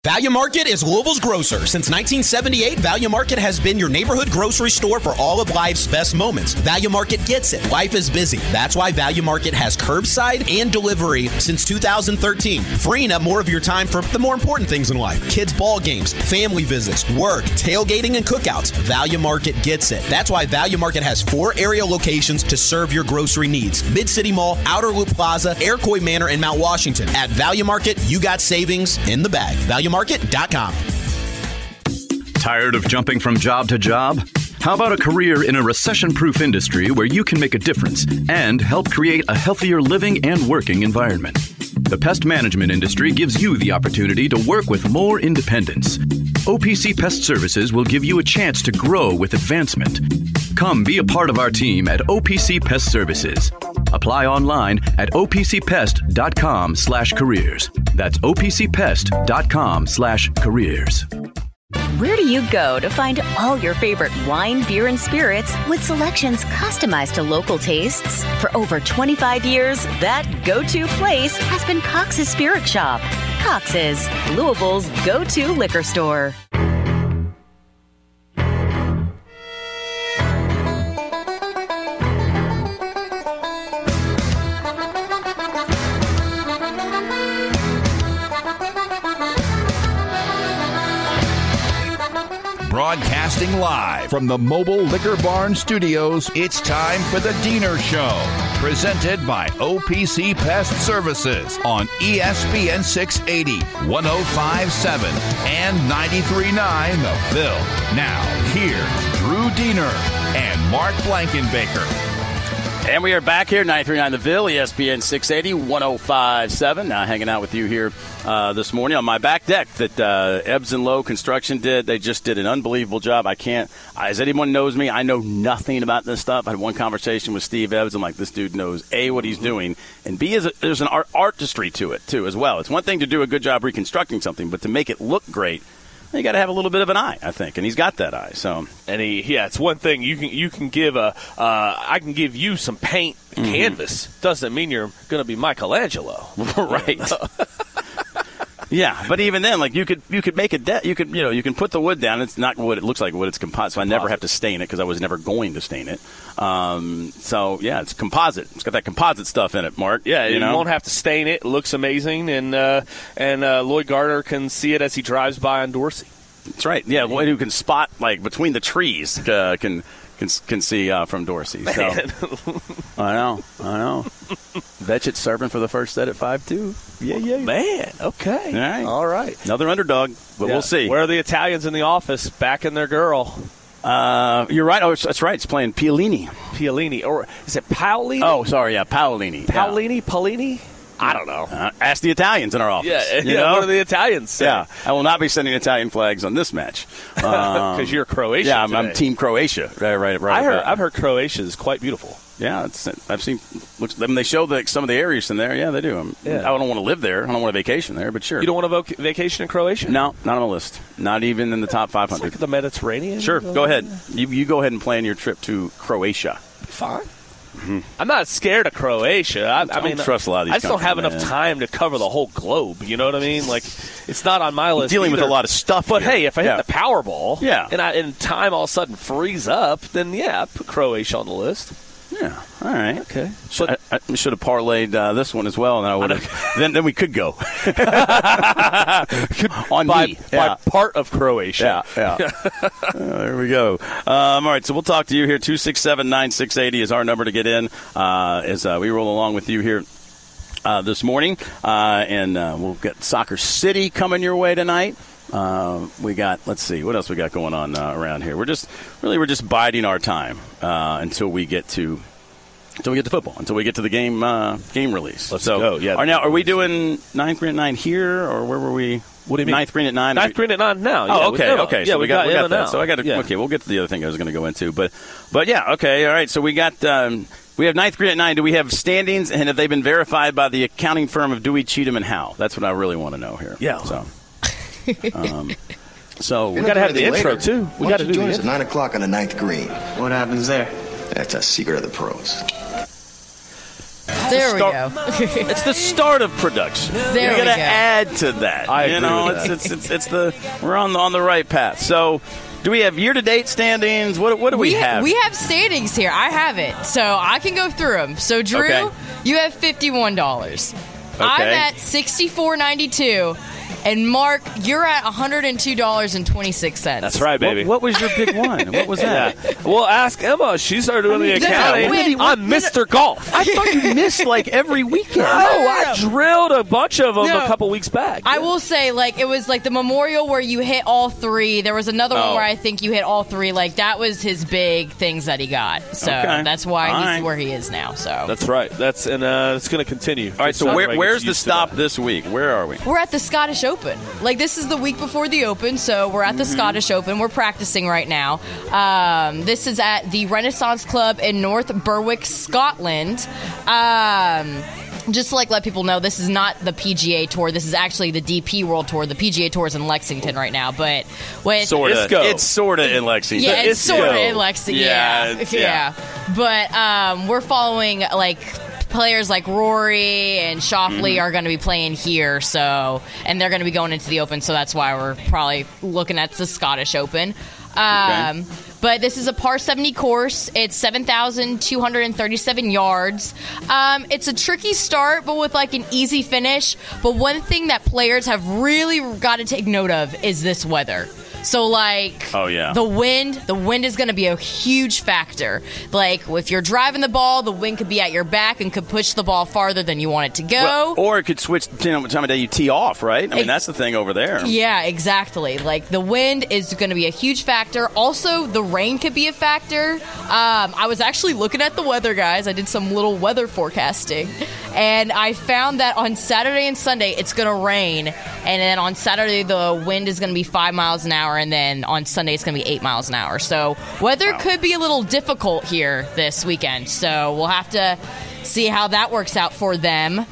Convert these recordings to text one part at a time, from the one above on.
Value Market is Louisville's grocer. Since 1978, Value Market has been your neighborhood grocery store for all of life's best moments. Value Market gets it. Life is busy. That's why Value Market has curbside and delivery since 2013, freeing up more of your time for the more important things in life. Kids' ball games, family visits, work, tailgating, and cookouts. Value Market gets it. That's why Value Market has 4 area locations to serve your grocery needs. Mid-City Mall, Outer Loop Plaza, Iroquois Manor, and Mount Washington. At Value Market, you got savings in the bag. ValueMarket.com. Tired of jumping from job to job? How about a career in a recession-proof industry where you can make a difference and help create a healthier living and working environment? The pest management industry gives you the opportunity to work with more independence. OPC Pest Services will give you a chance to grow with advancement. Come be a part of our team at OPC Pest Services. Apply online at opcpest.com/careers. That's opcpest.com/careers. Where do you go to find all your favorite wine, beer, and spirits with selections customized to local tastes? For over 25 years, that go-to place has been Cox's Spirit Shop. Cox's, Louisville's go-to liquor store. Broadcasting live from the Mobile Liquor Barn Studios, it's time for the Diener Show, presented by OPC Pest Services on ESPN 680, 105.7, and 93.9 The Ville. Now, here's Drew Diener and Mark Blankenbaker. And we are back here, 93.9 The Ville, ESPN 680, 105.7. Now hanging out with you here this morning on my back deck that Ebbs and Lowe Construction did. They just did an unbelievable job. As anyone knows me, I know nothing about this stuff. I had one conversation with Steve Ebbs. I'm like, this dude knows, A, what he's doing, and B, there's an artistry to it, too, as well. It's one thing to do a good job reconstructing something, but to make it look great, you got to have a little bit of an eye, I think, and he's got that eye. So, and it's one thing you can give I can give you some paint canvas. Doesn't mean you're going to be Michelangelo, right? Yeah, but even then, like you could make a you can put the wood down. It's not what it looks like. What it's composite. So I never have to stain it because I was never going to stain it. So yeah, it's composite. It's got that composite stuff in it, Mark. Yeah, you won't have to stain it. It looks amazing, and Lloyd Gardner can see it as he drives by on Dorsey. That's right. Yeah, Lloyd, who can spot like between the trees, can see from Dorsey. So. I know. Vetchett serving for the first set at 5-2. Yeah. Man, okay. All right. Another underdog, but we'll see. Where are the Italians in the office backing their girl? You're right. Oh, that's right. It's playing Piolini. Or is it Paolini? Oh, sorry. Yeah, Paolini. Paolini? I don't know. Ask the Italians in our office. Yeah, what do the Italians say? Yeah, I will not be sending Italian flags on this match. Because you're Croatia. Yeah, I'm Team Croatia. Right. I've heard Croatia is quite beautiful. Yeah, I've seen. They show some of the areas in there. Yeah, they do. I don't want to live there. I don't want to vacation there, but sure. You don't want to vacation in Croatia? No, not on the list. Not even in the top 500. It's like the Mediterranean. Sure, go ahead. You go ahead and plan your trip to Croatia. Fine. Mm-hmm. I'm not scared of Croatia. I mean, trust a lot of these. I just don't have enough time to cover the whole globe. You know what I mean? Like, it's not on my list. Dealing with a lot of stuff. But hey, if I hit the Powerball, and time all of a sudden frees up, then I put Croatia on the list. Yeah. All right. Okay. I should have parlayed this one as well, and I would have. then we could go by part of Croatia. Yeah. There we go. All right. So we'll talk to you here. 267-9680 is our number to get in as we roll along with you here this morning, and we'll get Soccer City coming your way tonight. We got. Let's see what else we got going on around here. We're just biding our time until we get to football, until we get to the game release. Let's go. Yeah. Now, are we doing 9th Green at 9 here, or where were we? What do you mean? 9th Green at 9. 9th Green at 9 now. Oh, okay. Yeah, So we got that. now. So I got to. Yeah. Okay, we'll get to the other thing I was going to go into, but yeah. Okay. All right. So we got. We have 9th Green at 9. Do we have standings, and have they been verified by the accounting firm of Dewey, Cheatham, and Howe? That's what I really want to know here. Yeah. So we got to have the intro too. We got to do it at 9 o'clock on the 9th green. What happens there? That's a secret of the pros. There we go. It's the start of production. There you we got to go. add to that. I agree with it's the we're on the right path. So, do we have year-to-date standings? What do we have? We have standings here. I have it, so I can go through them. So, Drew, Okay. you have $51. Okay. I'm at $64.92. And Mark, you're at $102.26. That's right, baby. What was your big one? What was that? Well, ask Emma. She started doing the accounting. I'm Mr. Golf. I thought you missed like every weekend. I drilled a bunch of them No. a couple weeks back. I will say, like, it was like the Memorial where you hit all three. There was another one where I think you hit all three. Like, that was his big things that he got. So Okay. that's why All he's right. where he is now. So That's right. It's going to continue. All right, so where's the stop this week? Where are we? we're at the Scottish Open. Like, this is the week before the Open, so we're at the Scottish Open. We're practicing right now. This is at the Renaissance Club in North Berwick, Scotland. Just to let people know, this is not the PGA Tour. This is actually the DP World Tour. The PGA Tour is in Lexington right now, but Sorta. Isco. It's sorta in Lexington. yeah, it's Isco. sort of in Lexington. Yeah. But we're following players like Rory and Schauffele are going to be playing here, and they're going to be going into the Open, so that's why we're probably looking at the Scottish Open. But this is a par 70 course. It's 7,237 yards. It's a tricky start, but with an easy finish. But one thing that players have really got to take note of is this weather. So, oh, yeah. the wind is going to be a huge factor. If you're driving the ball, the wind could be at your back and could push the ball farther than you want it to go. Well, or it could switch depending on what time of day you tee off, right? I mean, that's the thing over there. Yeah, exactly. The wind is going to be a huge factor. Also, the rain could be a factor. I was actually looking at the weather, guys. I did some little weather forecasting, and I found that on Saturday and Sunday it's going to rain, and then on Saturday the wind is going to be 5 miles an hour, and then on Sunday it's going to be 8 miles an hour. So weather could be a little difficult here this weekend. So we'll have to see how that works out for them.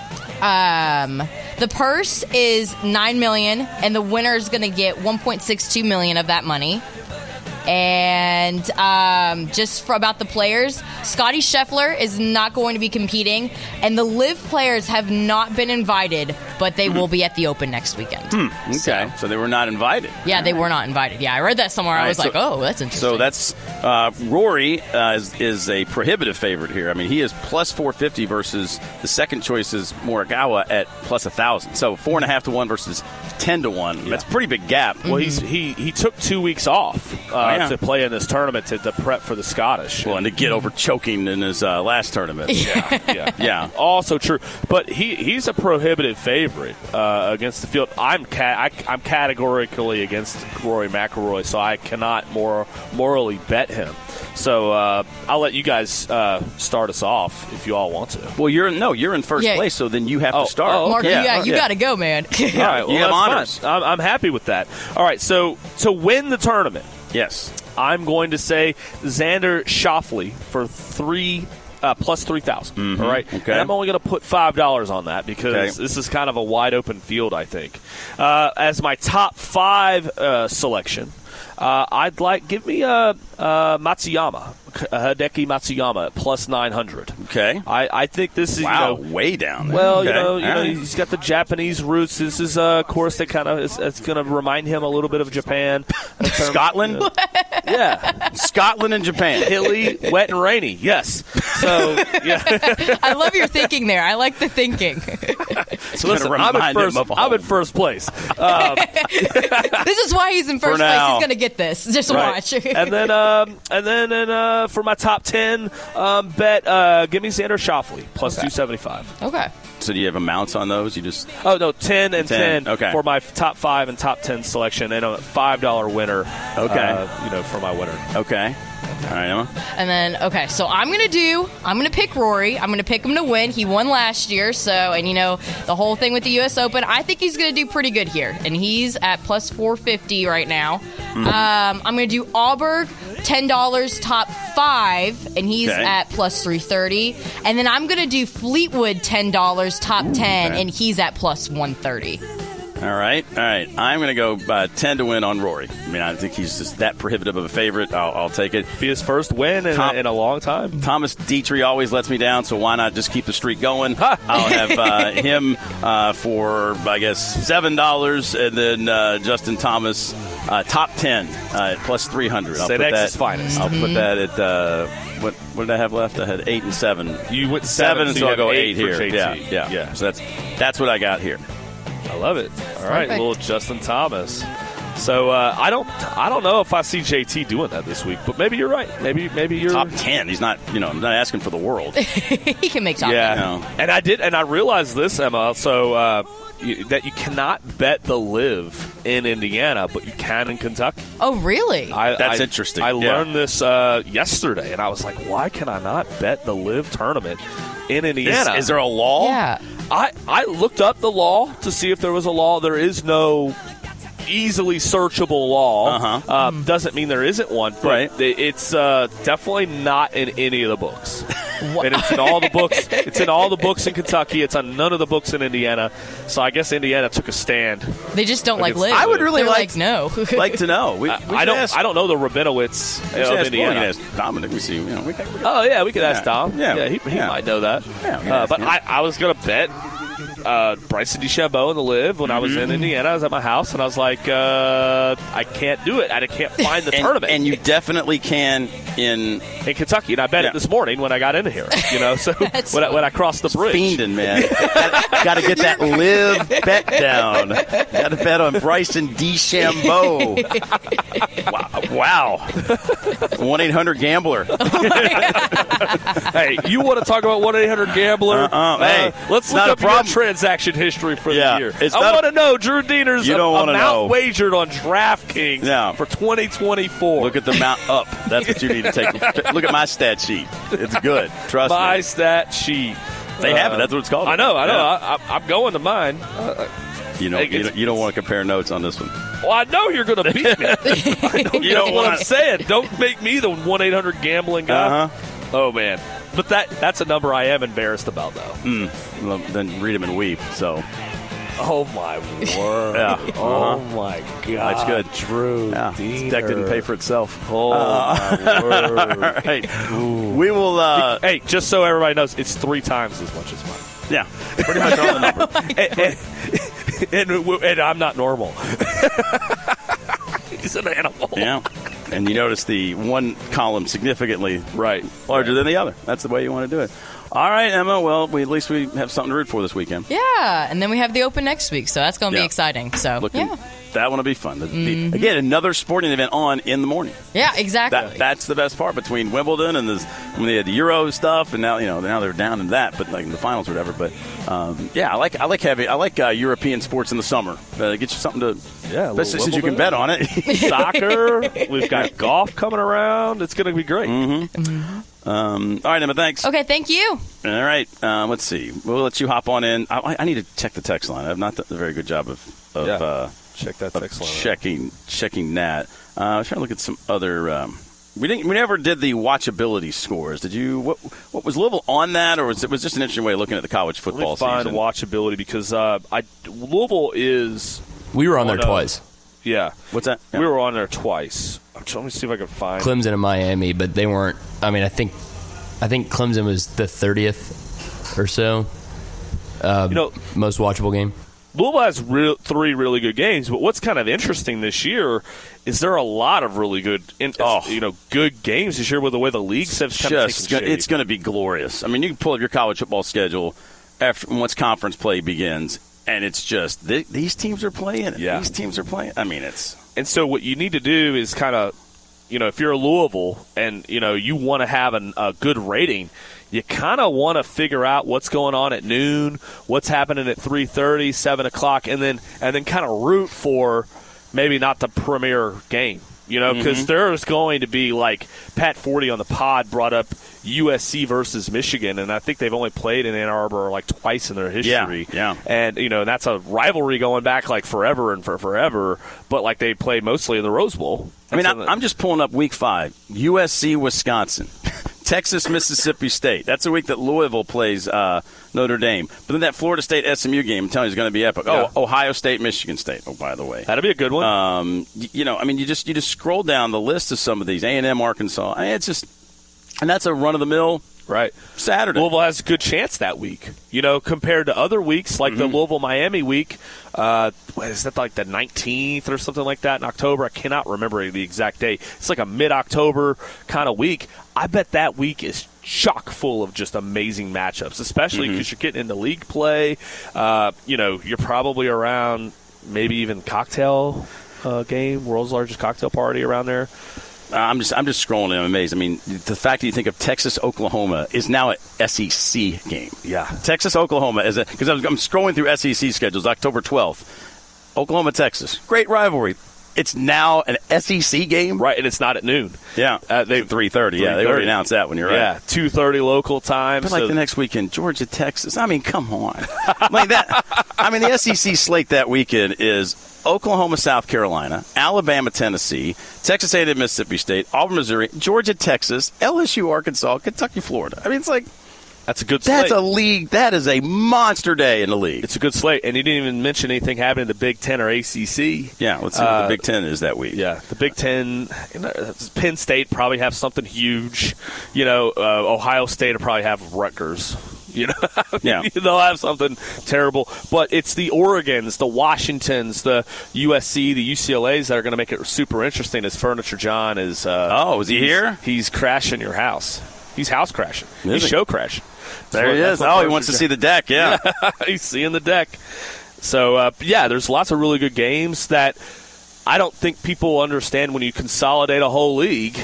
The purse is $9 million, and the winner is going to get $1.62 million of that money. And just about the players, Scotty Scheffler is not going to be competing, and the LIV players have not been invited, but they will be at the Open next weekend. Okay, so they were not invited. Yeah, they were not invited. Yeah, I read that somewhere. I was like, oh, that's interesting. So that's Rory is a prohibitive favorite here. I mean, he is plus 450 versus the second choice is Morikawa at plus 1,000. So 4.5 to 1 versus 10 to 1. That's a pretty big gap. Well, he took 2 weeks off to play in this tournament to prep for the Scottish. Well, and to get over choking in his last tournament. Yeah. Also true. But he's a prohibitive favorite against the field. I'm categorically against Rory McIlroy, so I cannot morally bet him. So I'll let you guys start us off if you all want to. Well, you're in first place, so then you have to start. Mark, you got to go, man. All right, well, you have honors. honors. I'm happy with that. All right, so to win the tournament, yes, I'm going to say Xander Schauffele for plus 3,000. All right, okay. And I'm only going to put $5 on that because this is kind of a wide open field, I think. As my top 5 selection, give me Matsuyama. Hideki Matsuyama at plus 900. Okay. I think this is way down there. Well, okay. He's got the Japanese roots. This is a course that kind of it's going to remind him a little bit of Japan. Scotland? Yeah. Scotland and Japan. Hilly, wet, and rainy. Yes. So, yeah. I love your thinking there. I like the thinking. So listen, I'm in first place. This is why he's in first place. He's going to get this. Just watch. And then for my top 10 bet, give me Xander Schauffele plus 275. Okay. So do you have amounts on those? You just 10 and 10 okay. for my top 5 and top 10 selection, and a $5 winner. Okay. For my winner. Okay. All right, Emma. And then, so I'm going to pick Rory. I'm going to pick him to win. He won last year, and the whole thing with the U.S. Open, I think he's going to do pretty good here. And he's at plus 450 right now. I'm going to do Auberg, $10 top 5, and he's at plus 330. And then I'm going to do Fleetwood, $10 top 10, and he's at plus 130. All right. I'm going to go 10 to win on Rory. I mean, I think he's just that prohibitive of a favorite. I'll take it. Be his first win in a long time. Thomas Dietrich always lets me down, so why not just keep the streak going? I'll have him for, I guess, $7, and then Justin Thomas, top 10 at plus 300. St. X's finest. I'll put that at what did I have left? I had 8 and 7. You went 7, so I'll go 8 here. JT. Yeah. So that's what I got here. I love it. All right, little Justin Thomas. So I don't know if I see JT doing that this week, but maybe you're right. Maybe you're top 10. He's not not asking for the world. He can make top 10. Yeah, and I realized this, Emma. So that you cannot bet the live in Indiana, but you can in Kentucky. Oh, really? That's interesting. I learned this yesterday, and I was like, why can I not bet the live tournament in Indiana? Is there a law? Yeah. I looked up the law to see if there was a law. There is no easily searchable law. Doesn't mean there isn't one, but it's definitely not in any of the books. And it's in all the books. It's in all the books in Kentucky. It's on none of the books in Indiana. So I guess Indiana took a stand. They just don't like live. I would really like to know. I don't know the Rabinowitz of Indiana. We can ask Dominic. We see. We could ask Dom. Yeah, he might know that. But I was going to bet Bryson DeChambeau in the live when I was in Indiana. I was at my house, and I was like, I can't do it. I can't find the tournament. And you definitely can in Kentucky. And I bet it this morning when I got into here. So when I crossed the bridge. Fiending, man. Got to get that live bet down. Got to bet on Bryson DeChambeau. Wow. 1-800-GAMBLER. Hey, you want to talk about 1-800-GAMBLER? Hey, let's look up your transaction history for the year. I want to know Drew Diener's amount wagered on DraftKings for 2024. Look at the amount up. That's what you need to take. Look at my stat sheet. It's good. Trust me. My stat sheet. They have it. That's what it's called. I know. Yeah. I'm going to mine. You don't want to compare notes on this one. Well, I know you're going to beat me. You know what I'm saying. Don't make me the 1-800-GAMBLING guy. Oh, man. But that's a number I am embarrassed about, though. Well, then read them and weep. So. Oh, my word. Oh, my God. That's good. Drew Diener. This deck didn't pay for itself. Oh, my word. All right. We will. Hey, just so everybody knows, it's 3 times as much as mine. Yeah. Pretty much on the number. And I'm not normal. He's an animal. Yeah. And you notice the one column significantly larger than the other. That's the way you want to do it. All right, Emma. Well, at least we have something to root for this weekend. Yeah, and then we have the Open next week, so that's going to be exciting. So that one will be fun. Again, another sporting event on in the morning. Yeah, exactly. That's the best part between Wimbledon and when they had the Euro stuff, and now they're down in that, but like in the finals or whatever. But I like European sports in the summer. Get you something to especially since you can bet on it. Soccer. We've got golf coming around. It's going to be great. All right, Emma, thanks. Okay, thank you. All right, let's see. We'll let you hop on in. I need to check the text line. I've not done a very good job of check that text line. Checking that. I was trying to look at some other. We never did the watchability scores. Did you? What was Louisville on that, or was it just an interesting way of looking at the college football season? Find watchability because Louisville is. We were on there twice. Yeah. What's that? Yeah. We were on there twice. Let me see if I can find Clemson and Miami, but they weren't. I mean, I think Clemson was the 30th or so. Most watchable game. Louisville has 3 really good games, but what's kind of interesting this year is there are a lot of really good, good games this year with the way the leagues have kind of taken shape. It's going to be glorious. I mean, you can pull up your college football schedule once conference play begins, and it's just these teams are playing. Yeah. These teams are playing. I mean, it's. And so what you need to do is kind of, if you're a Louisville and, you want to have a good rating, you kind of want to figure out what's going on at noon, what's happening at 3:30, 7 o'clock, and then kind of root for maybe not the premier game, because there's going to be like Pat Forty on the pod brought up USC versus Michigan, and I think they've only played in Ann Arbor like twice in their history. Yeah. And, that's a rivalry going back like forever and forever, but like they played mostly in the Rose Bowl. I'm just pulling up week 5. USC, Wisconsin. Texas, Mississippi State. That's a week that Louisville plays Notre Dame. But then that Florida State SMU game, I'm telling you, is going to be epic. Yeah. Oh, Ohio State, Michigan State. Oh, by the way, that'll be a good one. You just scroll down the list of some of these. A&M, Arkansas. It's just, and that's a run of the mill. Right. Saturday. Louisville has a good chance that week, compared to other weeks like the Louisville-Miami week. Is that like the 19th or something like that in October? I cannot remember the exact date. It's like a mid-October kind of week. I bet that week is chock full of just amazing matchups, especially because you're getting into league play. You're probably around maybe even cocktail game, world's largest cocktail party around there. I'm just scrolling and I'm amazed. I mean, the fact that you think of Texas, Oklahoma is now an SEC game. Yeah. Texas, Oklahoma is because I'm scrolling through SEC schedules. October 12th, Oklahoma, Texas, great rivalry. It's now an SEC game, right? And it's not at noon. Yeah, 3:30. Yeah, they already announced that when you're right. Yeah, 2:30 local time. But like the next weekend, Georgia, Texas. I mean, come on, like that. I mean, the SEC slate that weekend is Oklahoma, South Carolina, Alabama, Tennessee, Texas A&M, Mississippi State, Auburn, Missouri, Georgia, Texas, LSU, Arkansas, Kentucky, Florida. I mean, it's like that's a good slate. That's a league. That is a monster day in the league. It's a good slate, and you didn't even mention anything happening in the Big Ten or ACC. Yeah, let's see what the Big Ten is that week. Yeah, the Big Ten. Penn State probably have something huge. Ohio State will probably have Rutgers. Yeah. They'll have something terrible. But it's the Oregons, the Washingtons, the USC, the UCLAs that are going to make it super interesting as Furniture John is. Is he here? He's crashing your house. He's house crashing. He's show crashing. There he is. Oh, he wants to see the deck, yeah. He's seeing the deck. So, there's lots of really good games that I don't think people understand when you consolidate a whole league.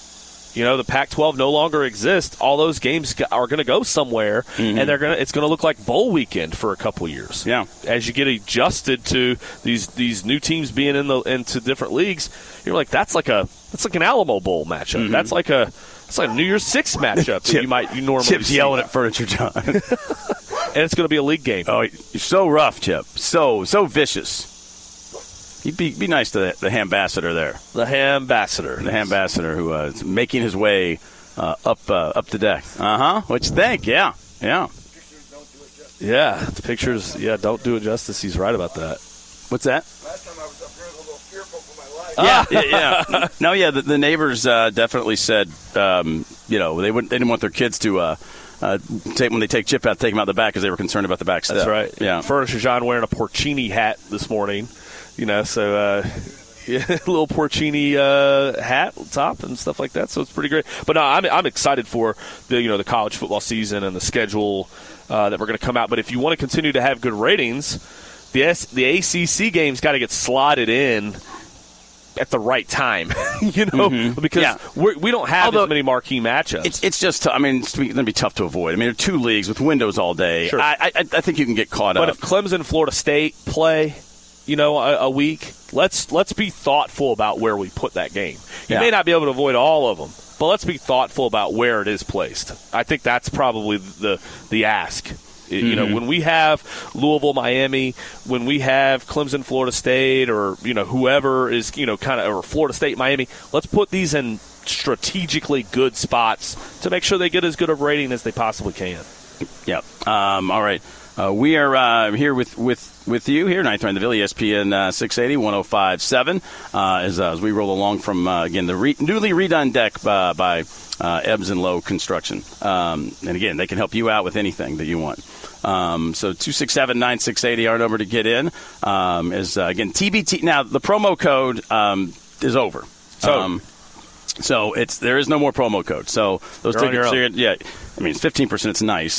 The Pac-12 no longer exists. All those games are going to go somewhere, and it's going to look like bowl weekend for a couple years. Yeah, as you get adjusted to these new teams being into different leagues, you're like that's like an Alamo Bowl matchup. That's like a New Year's Six matchup that you normally Chip's see. Yelling at Furniture John, and it's going to be a league game. Oh, you're so rough, Chip. So vicious. He'd be nice to the ambassador there. The ambassador. The ambassador who is making his way up the deck. What you think? Yeah. Yeah, the pictures, don't do it justice. He's right about that. What's that? Last time I was up here, I was a little fearful for my life. Yeah. No, the neighbors definitely said, they didn't want their kids to when they take Chip out, take him out the back because they were concerned about the back step. That's right. Yeah. Furniture John wearing a Porcini hat this morning. So little Porcini hat top and stuff like that. So it's pretty great. But no, I'm excited for the college football season and the schedule that we're going to come out. But if you want to continue to have good ratings, the ACC game's got to get slotted in at the right time, because we don't have as many marquee matchups. It's just, it's going to be tough to avoid. There are two leagues with windows all day. Sure. I think you can get caught up. But if Clemson, Florida State play, a week, let's be thoughtful about where we put that game. You may not be able to avoid all of them, but let's be thoughtful about where it is placed. I think that's probably the ask. When we have Louisville, Miami, when we have Clemson, Florida State, or whoever is or Florida State, Miami, let's put these in strategically good spots to make sure they get as good of rating as they possibly can. Yep. All right. We are here with you here, 9th Round the Ville, ESPN 680, 105.7, as we roll along from, again, the newly redone deck by Ebbs and Lowe Construction. And, again, they can help you out with anything that you want. So 267-9680, our number to get in, is, again, TBT. Now, the promo code is over. So there is no more promo code. So those tickets, it's 15%. It's nice,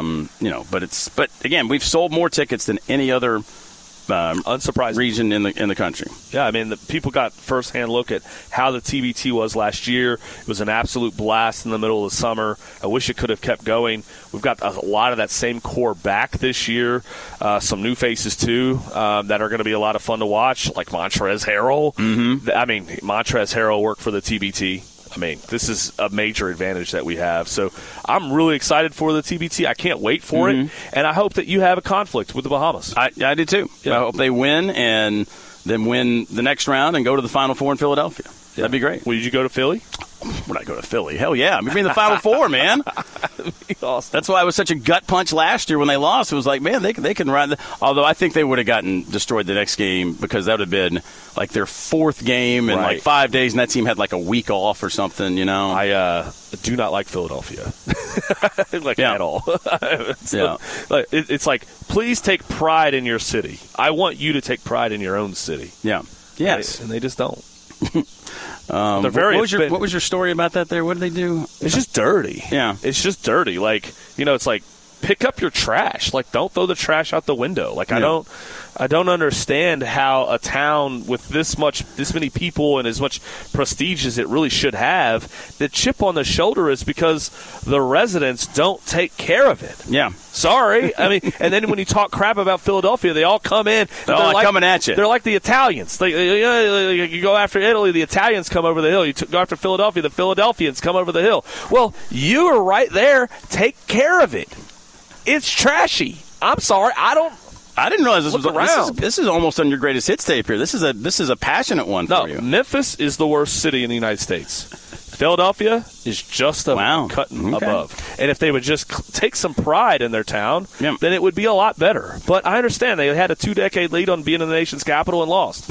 but again, we've sold more tickets than any other unsurprising region in the country. Yeah, the people got firsthand look at how the TBT was last year. It was an absolute blast in the middle of the summer. I wish it could have kept going. We've got a lot of that same core back this year. Some new faces too that are going to be a lot of fun to watch, like Montrezl Harrell. Montrezl Harrell worked for the TBT. This is a major advantage that we have. So I'm really excited for the TBT. I can't wait for it. And I hope that you have a conflict with the Bahamas. I do too. Yeah. I hope they win and then win the next round and go to the Final Four in Philadelphia. Yeah. That'd be great. Will you go to Philly? When I go to Philly, hell yeah, I'm in the Final Four, man. Awesome. That's why it was such a gut punch last year when they lost. It was like, man, they can run. Although I think they would have gotten destroyed the next game because that would have been like their fourth game in like 5 days, and that team had like a week off or something. I do not like Philadelphia, at all. It's like, please take pride in your city. I want you to take pride in your own city. Yeah. Yes, and they just don't. They're very. What was your story about that? There, what did they do? It's just dirty. Yeah, it's just dirty. Like, it's like, pick up your trash. Like, don't throw the trash out the window. Like, I don't understand how a town with this many people and as much prestige as it really should have, the chip on the shoulder is because the residents don't take care of it. Yeah. Sorry. I mean, and then when you talk crap about Philadelphia, they all come in. They're all coming at you. They're like the Italians. You go after Italy, the Italians come over the hill. You go after Philadelphia, the Philadelphians come over the hill. Well, you are right there. Take care of it. It's trashy. I'm sorry. I didn't realize this was around. This is almost on your greatest hits tape here. This is a passionate one for you. Memphis is the worst city in the United States. Philadelphia is just a cutting above. And if they would just take some pride in their town, then it would be a lot better. But I understand they had a 2-decade lead on being in the nation's capital and lost.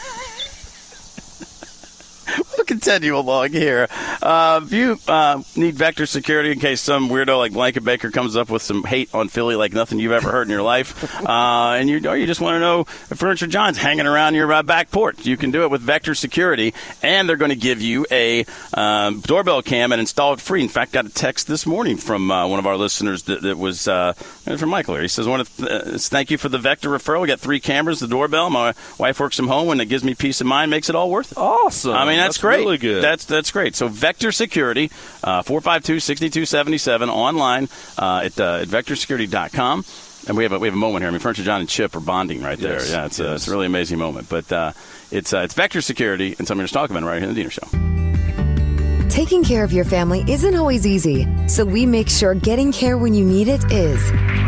We'll continue along here. If you need Vector Security in case some weirdo like Blanket Baker comes up with some hate on Philly like nothing you've ever heard in your life, or you just want to know if Furniture John's hanging around your back porch, you can do it with Vector Security, and they're going to give you a doorbell cam and install it free. In fact, got a text this morning from one of our listeners that was from Michael here. He says, thank you for the Vector referral. We got 3 cameras, the doorbell. My wife works from home, and it gives me peace of mind, makes it all worth it. Awesome. I mean, that's great. Really good. That's great. So Vector Security, 452-6277 online at vectorsecurity.com. And we have a moment here. I mean, Furniture John and Chip are bonding right there. Yes, yeah, it's a really amazing moment. But it's Vector Security, and something we're talking about right here in the Diener Show. Taking care of your family isn't always easy, so we make sure getting care when you need it is.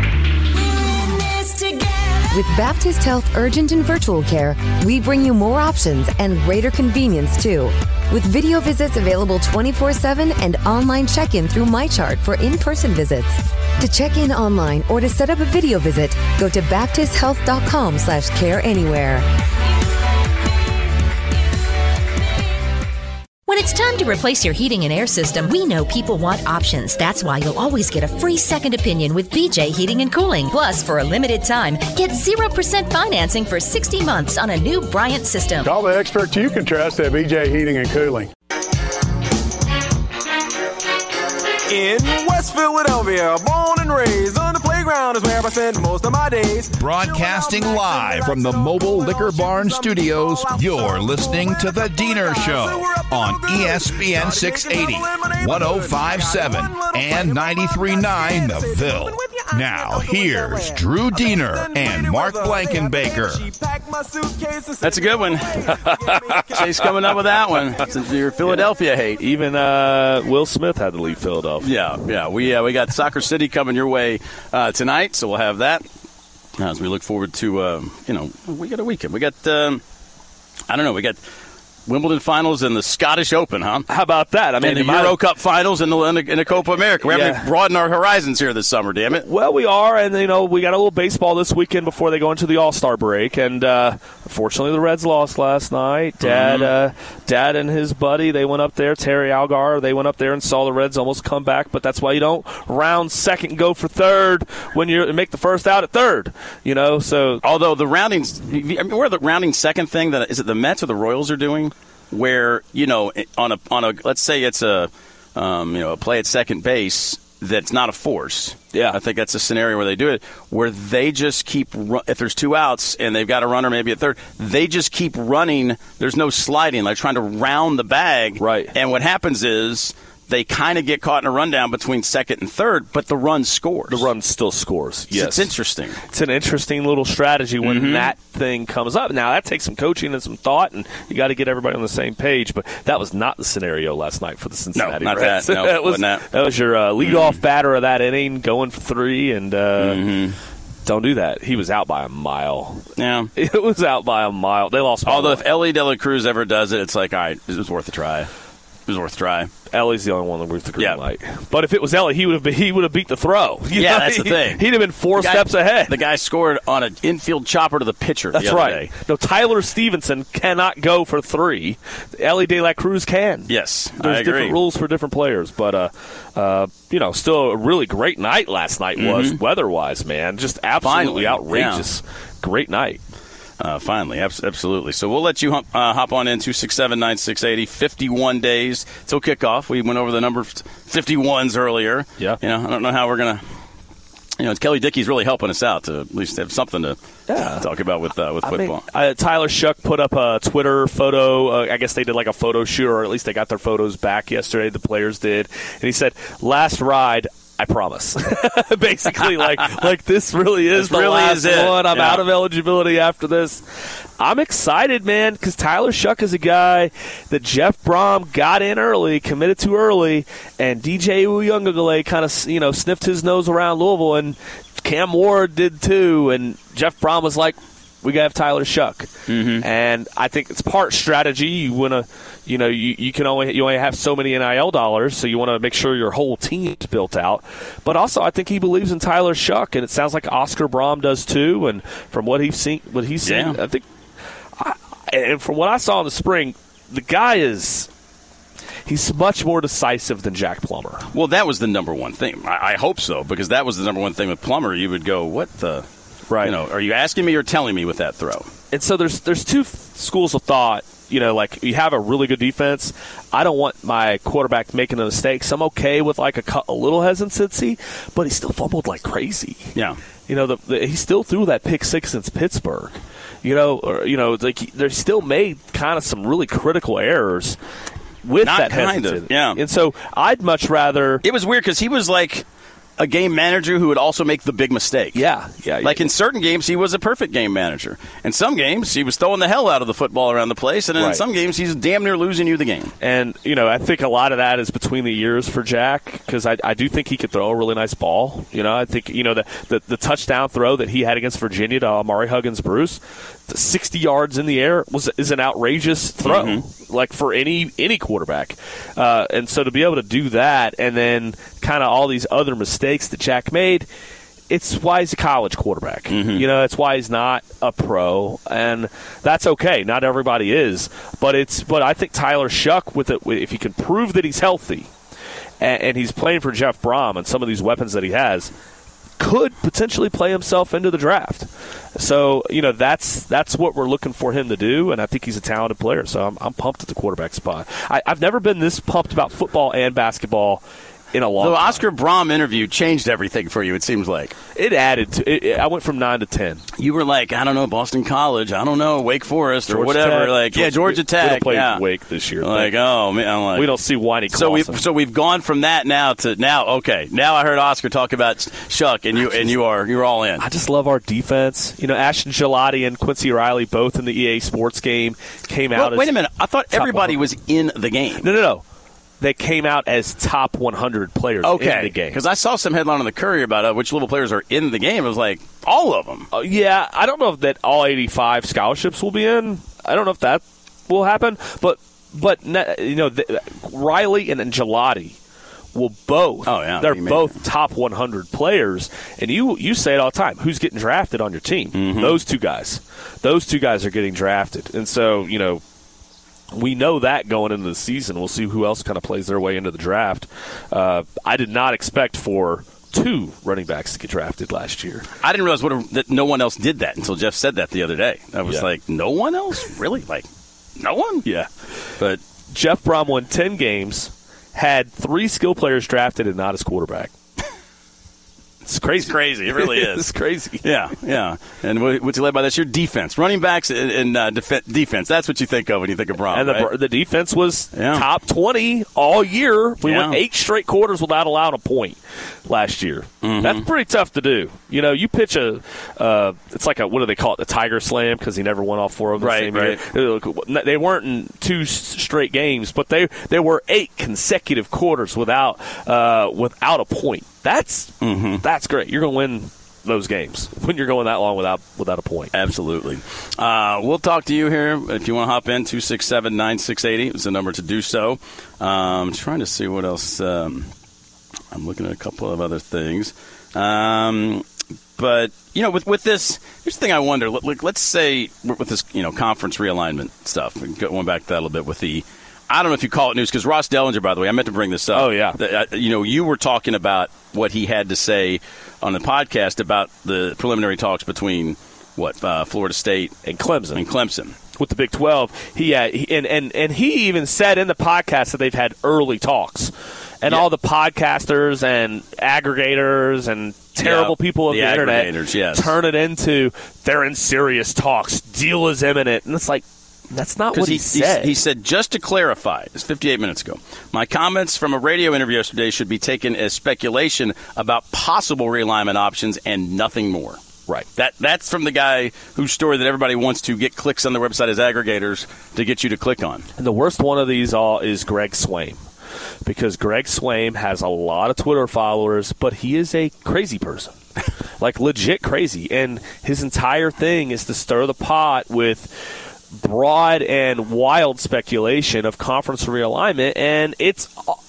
With Baptist Health Urgent and Virtual Care, we bring you more options and greater convenience, too. With video visits available 24/7 and online check-in through MyChart for in-person visits. To check in online or to set up a video visit, go to baptisthealth.com/careanywhere. When it's time to replace your heating and air system, we know people want options. That's why you'll always get a free second opinion with BJ Heating and Cooling. Plus, for a limited time, get 0% financing for 60 months on a new Bryant system. Call the experts you can trust at BJ Heating and Cooling. In West Philadelphia, born and raised on the playground is where I spend most of my days. Broadcasting live from the Mobile Liquor Barn Studios, you're listening to The Diener Show on ESPN 680, 105.7, and 93.9 The Ville. Now, here's Drew Diener and Mark Blankenbaker. That's a good one. Chase coming up with that one. Since your Philadelphia hate. Even Will Smith had to leave Philadelphia. Yeah. We got Soccer City coming your way tonight, so we'll have that as we look forward to. We got a weekend. We got we got Wimbledon finals and the Scottish Open, huh? How about that? I mean, and the Euro Cup finals and the Copa America. We have to broaden our horizons here this summer, damn it. Well, we are, and we got a little baseball this weekend before they go into the All-Star break. And unfortunately, the Reds lost last night. Dad and his buddy, they went up there. Terry Algar, they went up there and saw the Reds almost come back. But that's why you don't round second and go for third when you make the first out at third. So although the roundings, where the rounding second thing is it the Mets or the Royals are doing? Where on a let's say it's a play at second base that's not a force. Yeah, I think that's a scenario where they do it, where they just keep if there's 2 outs and they've got a runner maybe at third, they just keep running. There's no sliding, like trying to round the bag. Right. And what happens is they kind of get caught in a rundown between second and third, but the run scores. The run still scores. Yes, it's interesting. It's an interesting little strategy when that thing comes up. Now that takes some coaching and some thought, and you got to get everybody on the same page. But that was not the scenario last night for the Cincinnati Reds. That. No, that was your leadoff batter of that inning, going for 3, and don't do that. He was out by a mile. Yeah, it was out by a mile. They lost. Although if Ellie De La Cruz ever does it, it's like, all right, it was worth a try. was worth a try. Ellie's the only one that worth the green light. But if it was Ellie, he would have beat the throw. That's the thing. He'd have been four steps ahead. The guy scored on an infield chopper to the pitcher. That's the other right. day. No, Tyler Stevenson cannot go for 3. Ellie De La Cruz can. Yes, There's I agree. different rules for different players, but still a really great night last night was weather-wise, man. Just absolutely outrageous. Yeah. Great night. Finally, absolutely. So we'll let you hop on into 679-680. 51 days till kickoff. We went over the number 51s earlier. Yeah. I don't know how we're going to. Kelly Dickey's really helping us out to at least have something to talk about with football. Tyler Shuck put up a Twitter photo. I guess they did like a photo shoot, or at least they got their photos back yesterday. The players did. And he said, last ride, I promise. Basically, like this really is the last one. I'm out of eligibility after this. I'm excited, man, because Tyler Shuck is a guy that Jeff Brom got in early, committed to early, and DJ Uyunglele kind of sniffed his nose around Louisville, and Cam Ward did too, and Jeff Brom was like, we got to have Tyler Shuck. Mm-hmm. And I think it's part strategy. You want to, you only have so many NIL dollars, so you want to make sure your whole team's built out. But also, I think he believes in Tyler Shuck, and it sounds like Oscar Brom does too. And from what he's seen, I think, and from what I saw in the spring, the guy he's much more decisive than Jack Plummer. Well, that was the number one thing. I hope so, because that was the number one thing with Plummer. You would go, what the? Right. Are you asking me or telling me with that throw? And so there's two schools of thought. Like you have a really good defense. I don't want my quarterback making the mistakes. I'm okay with like a little hesitancy, but he still fumbled like crazy. Yeah. He still threw that pick 6 against Pittsburgh. They still made kind of some really critical errers with Not that kind hesitancy. of, yeah. And so I'd much rather. It was weird because he was like a game manager who would also make the big mistake. Yeah. Like in certain games, he was a perfect game manager. In some games, he was throwing the hell out of the football around the place, and then in some games, he's damn near losing you the game. And, I think a lot of that is between the years for Jack, because I do think he could throw a really nice ball. I think, the touchdown throw that he had against Virginia to Amari Huggins-Bruce, 60 yards in the air is an outrageous throw, like for any quarterback. And so to be able to do that, and then kind of all these other mistakes that Jack made, it's why he's a college quarterback. It's why he's not a pro, and that's okay. Not everybody is, but I think Tyler Shuck, if he can prove that he's healthy, and he's playing for Jeff Brom and some of these weapons that he has, could potentially play himself into the draft. So, that's what we're looking for him to do, and I think he's a talented player. So I'm pumped at the quarterback spot. I've never been this pumped about football and basketball in a long time. The Oscar Brom interview changed everything for you, it seems like. It added to it. I went from 9 to 10. You were like, I don't know, Boston College, I don't know, Wake Forest or whatever. Georgia Tech. We don't play Wake this year. Like, oh, man. I'm like, we don't see Whitey Clawson. So we've gone from that now to now, okay. Now I heard Oscar talk about Shuck, and you're all in. I just love our defense. Ashton Gelati and Quincy Riley, both in the EA Sports game, came out as wait a minute. I thought everybody was in the game. No. They came out as top 100 players in the game. Because I saw some headline on the Courier about which Louisville players are in the game. It was like, all of them. Yeah, I don't know if that all 85 scholarships will be in. I don't know if that will happen. But Riley and Gelati will both. Oh, yeah. They're both top 100 players. And you say it all the time. Who's getting drafted on your team? Mm-hmm. Those two guys. Those two guys are getting drafted. And so, we know that going into the season. We'll see who else kind of plays their way into the draft. I did not expect for 2 running backs to get drafted last year. I didn't realize that no one else did that until Jeff said that the other day. I was like, no one else? Really? Like, no one? Yeah. But Jeff Brom won 10 games, had 3 skill players drafted and not his quarterback. It's crazy. It's crazy. It really is. It's crazy. Yeah. And what's led by this? Your defense. Running backs and defense. That's what you think of when you think of Brom, And right? the defense was top 20 all year. We went 8 straight quarters without allowing a point last year. Mm-hmm. That's pretty tough to do. You pitch it's like what do they call it? The Tiger Slam, because he never won all 4 of them the same year. They weren't in 2 straight games, but they were 8 consecutive quarters without a point. That's great. You're going to win those games when you're going that long without a point. Absolutely. We'll talk to you here if you want to hop in. 267-9680 is the number to do so. I'm trying to see what else. I'm looking at a couple of other things. But, with this, here's the thing I wonder. Let's say with this, conference realignment stuff, going back to that a little bit with the, I don't know if you call it news, because Ross Dellinger, by the way, I meant to bring this up. Oh, yeah. You were talking about what he had to say on the podcast about the preliminary talks between, Florida State and Clemson. With the Big 12. He even said in the podcast that they've had early talks. And all the podcasters and aggregators and terrible people of the internet turn it into they're in serious talks. Deal is imminent. And it's like, that's not what he said. He said, just to clarify, it's 58 minutes ago, my comments from a radio interview yesterday should be taken as speculation about possible realignment options and nothing more. Right. That's from the guy whose story that everybody wants to get clicks on their website as aggregators to get you to click on. And the worst one of these all is Greg Swaim. Because Greg Swaim has a lot of Twitter followers, but he is a crazy person. Like, legit crazy. And his entire thing is to stir the pot with broad and wild speculation of conference realignment, and it's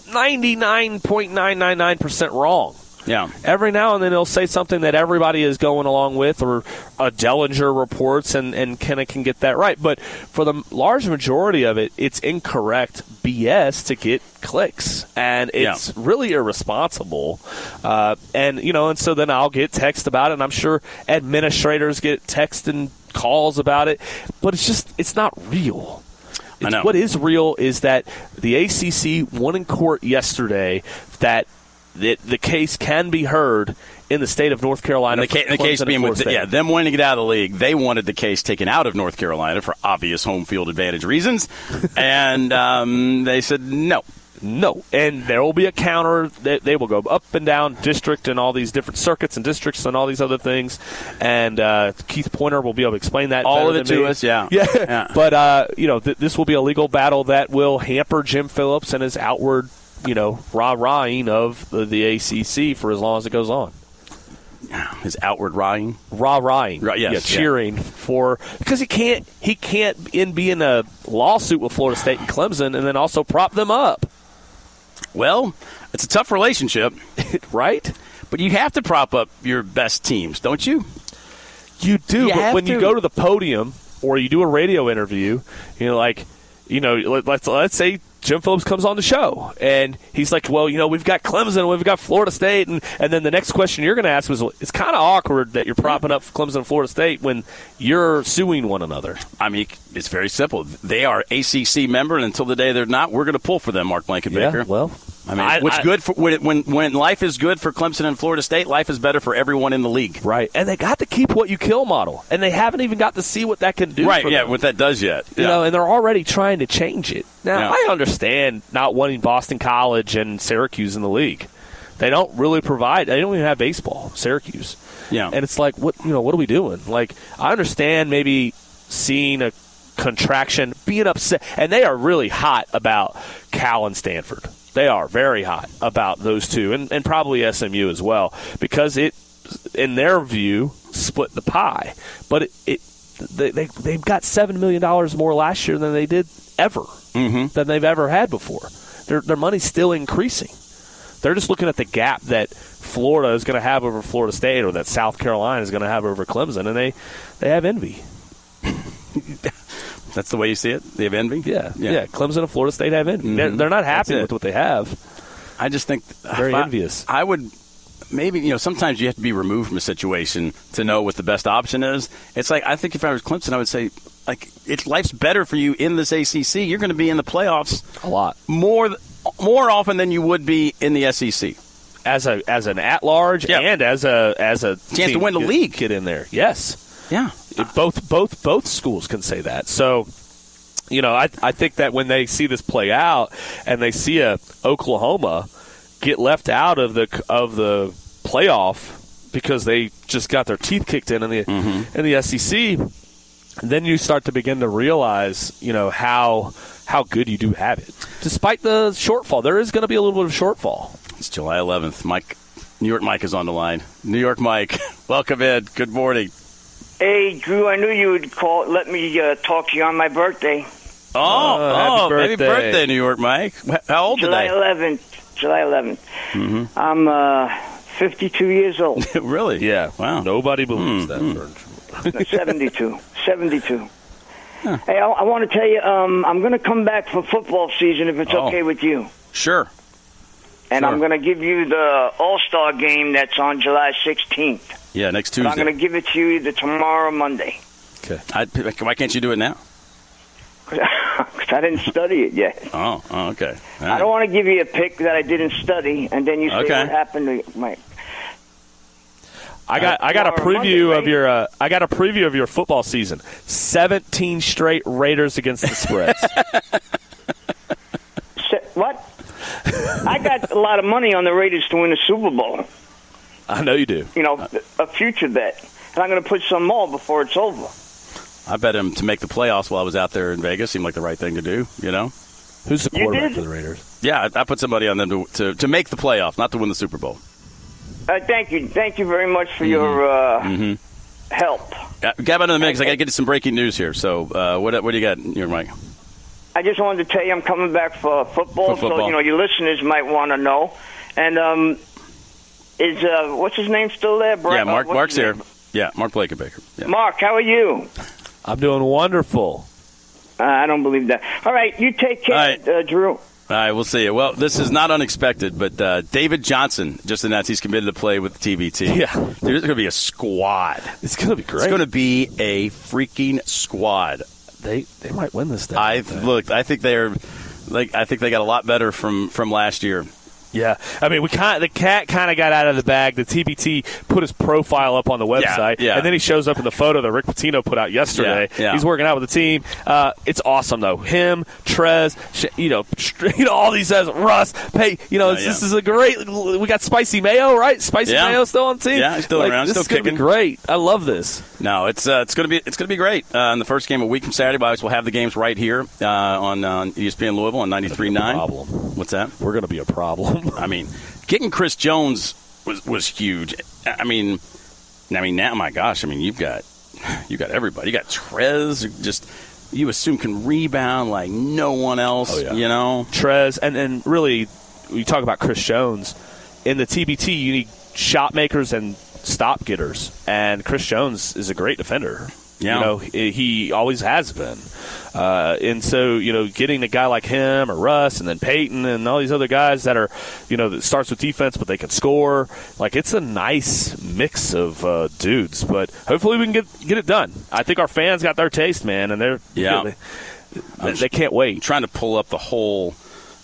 99.999% wrong. Yeah. Every now and then he'll say something that everybody is going along with, or a Dellinger reports, and can get that right. But for the large majority of it, it's incorrect BS to get clicks, and it's really irresponsible. And so then I'll get text about it, and I'm sure administrators get text and calls about it, but it's not real. I know. What is real is that the ACC won in court yesterday that the case can be heard in the state of North Carolina. And the case being with them wanting to get out of the league. They wanted the case taken out of North Carolina for obvious home field advantage reasons, and they said no. And there will be a counter. They will go up and down district and all these different circuits and districts and all these other things. And Keith Pointer will be able to explain that all of it to us. Yeah. But this will be a legal battle that will hamper Jim Phillips and his outward, rah-rahing of the ACC for as long as it goes on. His outward rah-rahing? Rah-rahing. Right, yes. Yeah, cheering for – because he can't be in a lawsuit with Florida State and Clemson and then also prop them up. Well, it's a tough relationship. Right? But you have to prop up your best teams, don't you? You do, but when you go to the podium or you do a radio interview, let's say Jim Phillips comes on the show, and he's like, well, we've got Clemson, we've got Florida State, and then the next question you're going to ask was, it's kind of awkward that you're propping up Clemson and Florida State when you're suing one another. I mean, it's very simple. They are ACC member, and until the day they're not, we're going to pull for them, Mark Blankenbaker. Yeah, well, I mean, good for when life is good for Clemson and Florida State, life is better for everyone in the league. Right, and they got to keep what you kill model, and they haven't even got to see what that can do. Right, for them. What that does yet. And they're already trying to change it. Now, I understand not wanting Boston College and Syracuse in the league. They don't really provide. They don't even have baseball. Syracuse. Yeah, and it's like, what are we doing? Like, I understand maybe seeing a contraction, being upset, and they are really hot about Cal and Stanford. They are very hot about those two, and probably SMU as well, because it, in their view, split the pie. But they've got $7 million more last year than they did ever, than they've ever had before. Their money's still increasing. They're just looking at the gap that Florida is going to have over Florida State, or that South Carolina is going to have over Clemson, and they have envy. That's the way you see it? They have envy? Yeah. Clemson and Florida State have envy. They're not happy with what they have. I just think very envious. I would maybe, sometimes you have to be removed from a situation to know what the best option is. It's like, I think if I was Clemson, I would say, life's better for you in this ACC. You're going to be in the playoffs a lot more often than you would be in the SEC. As an at-large and as a chance to win the league. Get in there. Yes. Yeah. Both schools can say that. So, I think that when they see this play out and they see a Oklahoma get left out of the playoff because they just got their teeth kicked in the SEC, then you start to begin to realize, how good you do have it. Despite the shortfall, there is going to be a little bit of shortfall. It's July 11th. New York Mike is on the line. New York Mike. Welcome in. Good morning. Hey, Drew, I knew you would let me talk to you on my birthday. Happy birthday, New York, Mike. How old July today? July 11th. Mm-hmm. I'm 52 years old. Really? Yeah. Wow. Nobody believes that. 72. Hey, I want to tell you, I'm going to come back for football season if it's okay with you. Sure. And I'm going to give you the All-Star game that's on July 16th. Yeah, next Tuesday. But I'm going to give it to you either tomorrow or Monday. Okay. Why can't you do it now? Because I didn't study it yet. Oh, okay. All right. I don't want to give you a pick that I didn't study, and then you say what happened to Mike. I got a preview of your I got a preview of your football season. 17 straight Raiders against the spreads. What? I got a lot of money on the Raiders to win the Super Bowl. I know you do. You know, a future bet. And I'm going to put some more before it's over. I bet him to make the playoffs while I was out there in Vegas. Seemed like the right thing to do, you know? Who's the quarterback for the Raiders? Yeah, I put somebody on them to make the playoff, not to win the Super Bowl. Thank you. Thank you very much for your help. Gab out of the mix. I got to get some breaking news here. So what do you got here, Mike? I just wanted to tell you I'm coming back for football. So, you know, your listeners might want to know. And is what's his name still there? Yeah, Mark's here. Yeah, Mark Blakenbaker. Yeah. Mark, how are you? I'm doing wonderful. I don't believe that. All right, you take care, Drew. All right, we'll see you. Well, this is not unexpected, but David Johnson just announced he's committed to play with the TBT. Yeah. There's going to be a squad. It's going to be great. It's going to be a freaking squad. They might win this thing. I think they got a lot better from last year. Yeah, I mean, the cat kind of got out of the bag. The TBT put his profile up on the website, and then he shows up in the photo that Rick Pitino put out yesterday. Yeah. He's working out with the team. It's awesome, though. Him, Trez, all these guys, Russ, Pay. This is a great. We got Spicy Mayo, right? Spicy Mayo still on the team. Yeah, he's still around, still kicking. This is gonna be great. I love this. No, it's gonna be great. In the first game a week from Saturday, but we'll have the games right here on ESPN Louisville on 93.9. Problem. What's that? We're gonna be a problem. I mean, getting Chris Jones was huge. I mean, now, my gosh, I mean, you've got everybody. You got Trez, just you assume can rebound like no one else. You know, Trez, and really, you talk about Chris Jones in the TBT. You need shot makers and stop getters, and Chris Jones is a great defender. Yeah. He always has been. And so, getting a guy like him or Russ and then Peyton and all these other guys that are, that starts with defense but they can score, like it's a nice mix of dudes. But hopefully we can get it done. I think our fans got their taste, man, and they can't wait. I'm trying to pull up the whole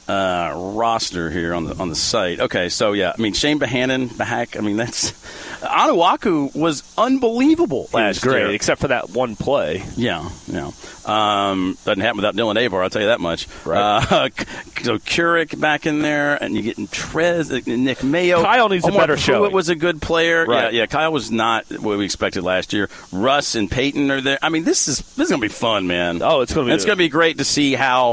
roster here on the site. Okay, so I mean Shane Bahak. I mean that's Onuaku was unbelievul last year, great, except for that one play. Yeah. Doesn't happen without Dylan Avar, I'll tell you that much. Right. So Keurig back in there, and you get Trez, Nick Mayo. Kyle needs a better show. It was a good player. Right. Yeah. Kyle was not what we expected last year. Russ and Peyton are there. I mean, this is gonna be fun, man. Oh, it's gonna be great to see how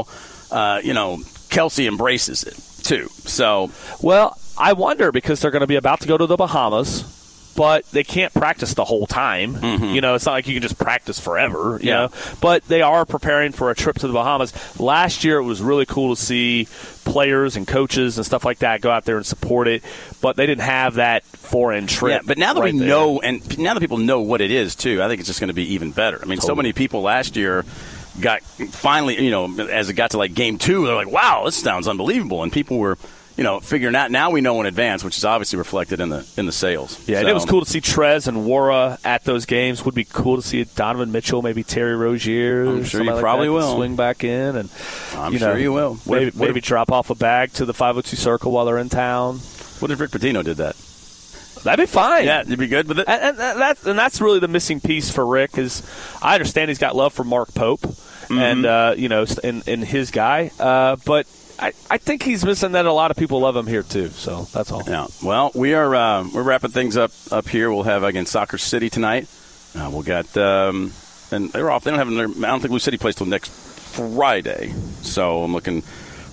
Kelsey embraces it too. So, well, I wonder because they're going to be about to go to the Bahamas, but they can't practice the whole time. Mm-hmm. It's not like you can just practice forever. You know, but they are preparing for a trip to the Bahamas. Last year, it was really cool to see players and coaches and stuff like that go out there and support it, but they didn't have that foreign trip. Yeah, but now that we know, and now that people know what it is too, I think it's just going to be even better. I mean, so many people last year got finally, as it got to like game 2, they're like, wow, this sounds unbelievable. And people were, figuring out, now we know in advance, which is obviously reflected in the sales. Yeah, and it was cool to see Trez and Wara at those games. Would be cool to see Donovan Mitchell, maybe Terry Rozier. I'm sure you probably will. Swing back in. And I'm sure you will. Maybe drop off a bag to the 502 Circle while they're in town. What if Rick Pitino did that? That'd be fine. Yeah, you'd be good with it. And that's really the missing piece for Rick is I understand he's got love for Mark Pope. Mm-hmm. And in his guy, but I think he's missing that. A lot of people love him here too, so that's all. Yeah. Well, we're wrapping things up here. We'll have again Soccer City tonight. We'll get and they're off. They don't have. I don't think Blue City plays till next Friday, so I'm looking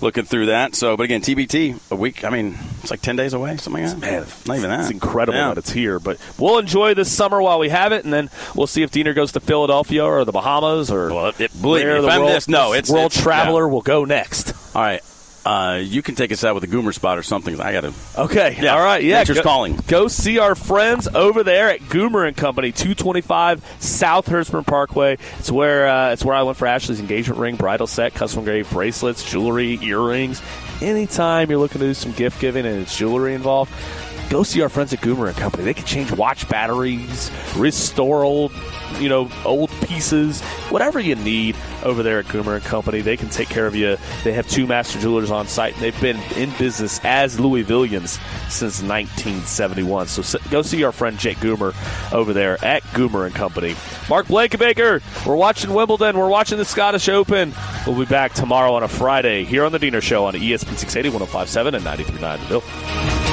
looking through that. So, but again, TBT, a week, I mean, it's like 10 days away, something like that. Man, not even that. It's incredible that it's here. But we'll enjoy this summer while we have it, and then we'll see if Diener goes to Philadelphia or the Bahamas or believe me, the world traveler will go next. All right. You can take us out with a Goomer spot or something. I got to. Okay. Yeah. All right. Yeah. Nature's calling. Go see our friends over there at Goomer and Company, 225 South Hertzman Parkway. It's where I went for Ashley's engagement ring, bridal set, custom engraved bracelets, jewelry, earrings. Anytime you're looking to do some gift giving and it's jewelry involved, go see our friends at Goomer and Company. They can change watch batteries, restore old pieces, whatever you need over there at Goomer and Company. They can take care of you. They have 2 master jewelers on site, and they've been in business as Louisvillians since 1971. So go see our friend Jake Goomer over there at Goomer and Company. Mark Blankenbaker, we're watching Wimbledon. We're watching the Scottish Open. We'll be back tomorrow on a Friday here on the Diener Show on ESPN 680, 105.7, and 93.9 The Ville.